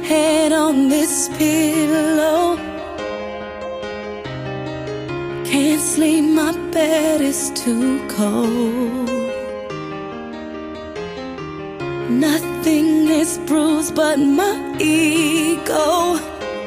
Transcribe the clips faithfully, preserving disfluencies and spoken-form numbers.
head on this pillow. Can't sleep, my bed is too cold. Nothing is bruised but my ego.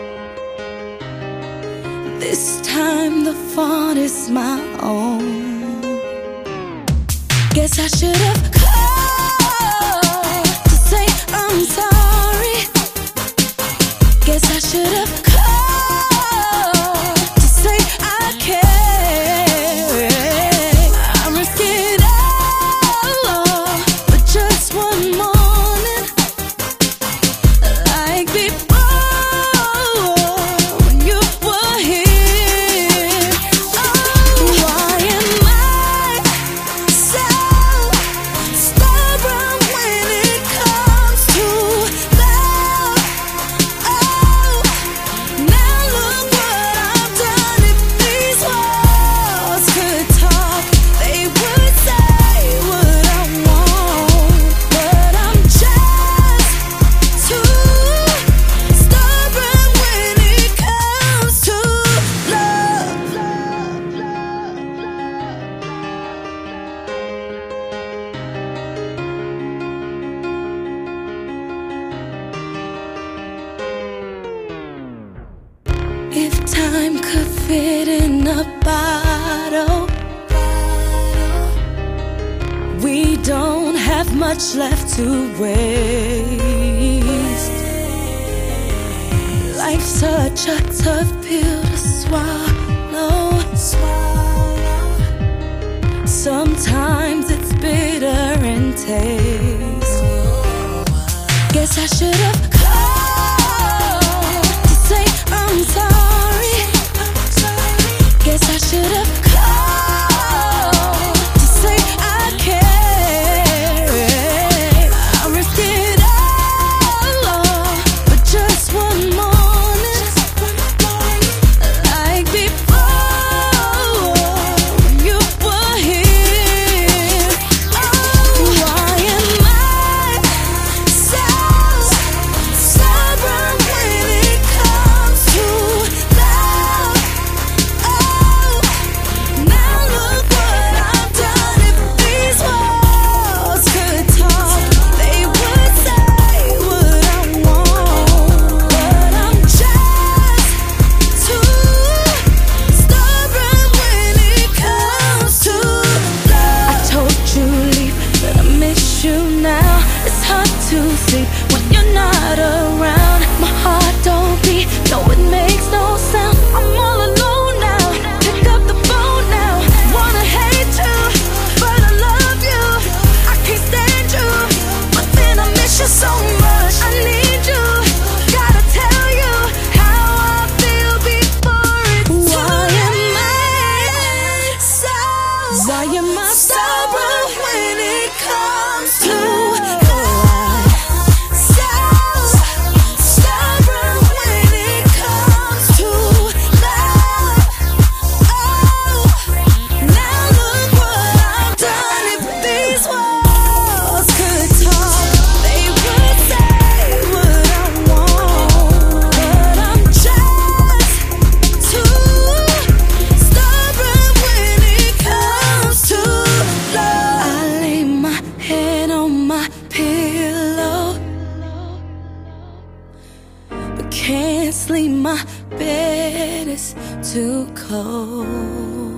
This time the fault is my own. Guess I should have called to say I'm sorry. Guess I should have called to say I care. I'm risking all for just one morning, like before when you were here. Oh, why am I so stubborn when it comes to love? Oh, now look what I've done. If these walls could talk, they would say what I want. But I'm just too stubborn when it comes to love. If time could fit in a bottle, we don't have much left to waste. Life's such a tough pill to swallow. Sometimes it's bitter in taste. Guess I should have called to say I'm sorry. Guess I should have called to say I care. I'm risking all for just one morning, like before when you were here. Oh, why am I so stubborn when it comes to love? Oh, now look what I've done. If these walls could talk, they would say what I want. But I'm just too stubborn when it comes to love. I told you leave, but I miss you now. It's hard to sleep when you're not around. My heart don't beat, no, it makes no sound. I'm all alone now. Pick up the phone now. Wanna hate you, but I love you. I can't stand you, but then I miss you so much. I need you. Gotta tell you how I feel before it's too late. Why am I stubborn when it comes to love? So stubborn when it comes to love. Oh, now look what I've done. If these walls could talk, they would say what I want. But I'm just too stubborn when it comes to love. I lay my head on my pillow, but can't sleep, my bed is too cold.